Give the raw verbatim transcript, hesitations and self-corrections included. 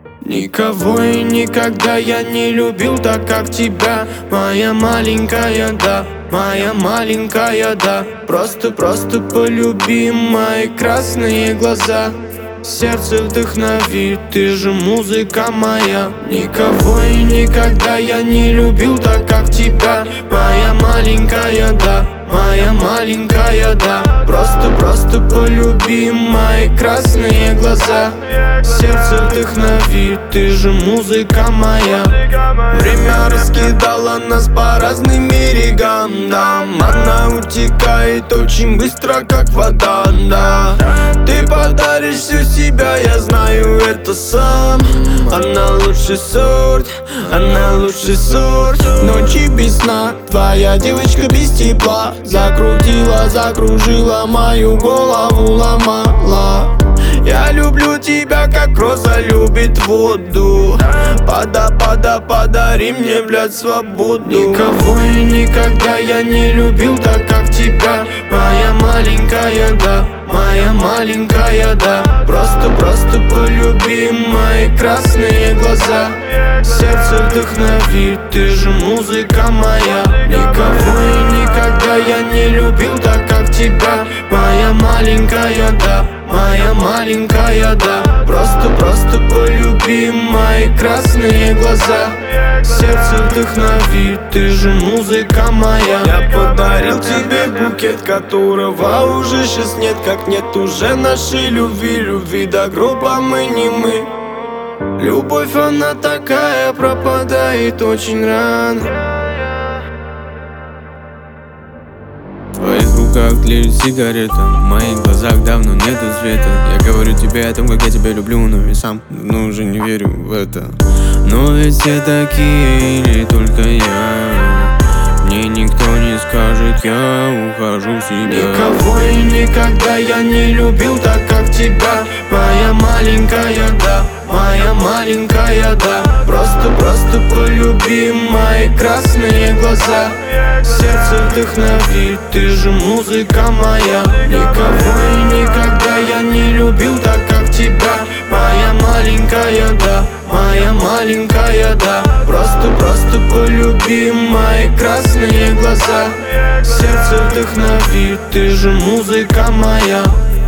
Никого и никогда я не любил так, как тебя. Моя маленькая, да, моя маленькая, да. Просто-просто полюби мои красные глаза. Сердце вдохновит, ты же музыка моя. Никого и никогда я не любил так, как тебя. Моя маленькая, да, моя маленькая, да. Просто-просто полюби мои красные глаза. Сердце вдохновит, ты же музыка моя. Время раскидало нас по разным берегам, да. Она утекает очень быстро, как вода, да. Ты подаришь всю себя, я знаю это сам. Она лучший сорт, она лучший сорт. Ночи без сна, твоя девочка без тепла. Закрутила, закружила, мою голову ломала. Я люблю тебя, как роза любит воду. Пода, пода, подари мне, блядь, свободу. Никого и никогда я не любил так, как тебя. Моя маленькая, да, моя маленькая, да. Просто-просто полюби мои красные глаза. Сердце вдохновит, ты же музыка моя. Никого и никогда я не любил так, как тебя. Моя маленькая, да, моя маленькая, да. Просто-просто полюби мои красные глаза. Сердце вдохновит, ты же музыка моя. Я подарил тебе букет, которого уже сейчас нет. Как нет уже нашей любви, любви до гроба мы не мы. Любовь она такая, пропадает очень рано. В твоих руках тлеет сигарета, в моих глазах давно нету света. Я говорю тебе о том, как я тебя люблю, но ведь сам давно уже не верю в это. Но ведь все такие или только я? Мне никто не скажет, я ухожу в себя. Никого и никогда я не любил так, как тебя. Моя маленькая, да, моя маленькая, да. Просто-просто полюби мои красные глаза. Сердце вдохновит, ты же музыка моя. Никого и никогда я не любил так, как тебя. Моя маленькая, да, моя маленькая, да. Просто-просто полюби мои красные глаза. Сердце вдохновит, ты же музыка моя.